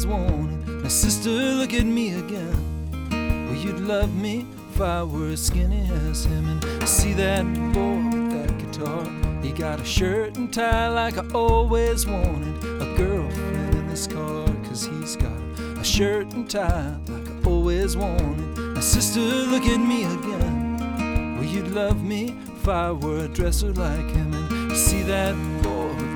always wanted. My sister, look at me again. Well, you'd love me if I were as skinny as him. And see that boy with that guitar, he got a shirt and tie like I always wanted. A girlfriend in this car, 'cause he's got a shirt and tie like I always wanted. My sister, look at me again. Well, you'd love me if I were a dresser like him. And see that boy